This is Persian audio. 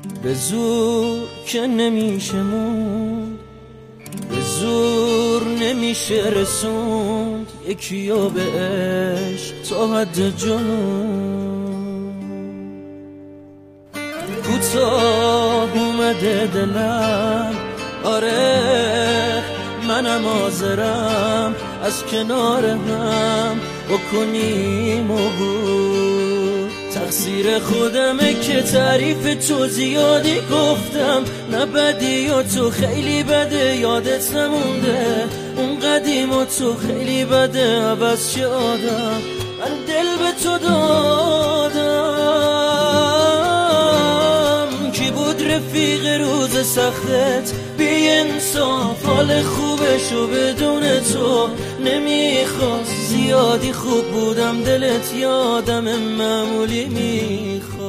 به زور که نمیشه موند، به زور نمیشه رسوند یکیو به عشق تا حد جنون. کوتاه اومده دلم، آره منم حاضرم از کنار هم بکنیم عبور. تقصیر خودمه که تعریف تو زیادی گفتم، نه بدی و تو خیلی بده یادت نمونده، اون قدیم و تو خیلی بده عوض چه آدم. من دل به تو دادم، کی بود رفیق روز سختت بی انصاف، حال خوبشو بدون تو نمیخواست. زیادی خوب بودم دلت یادم معمولی میخواست.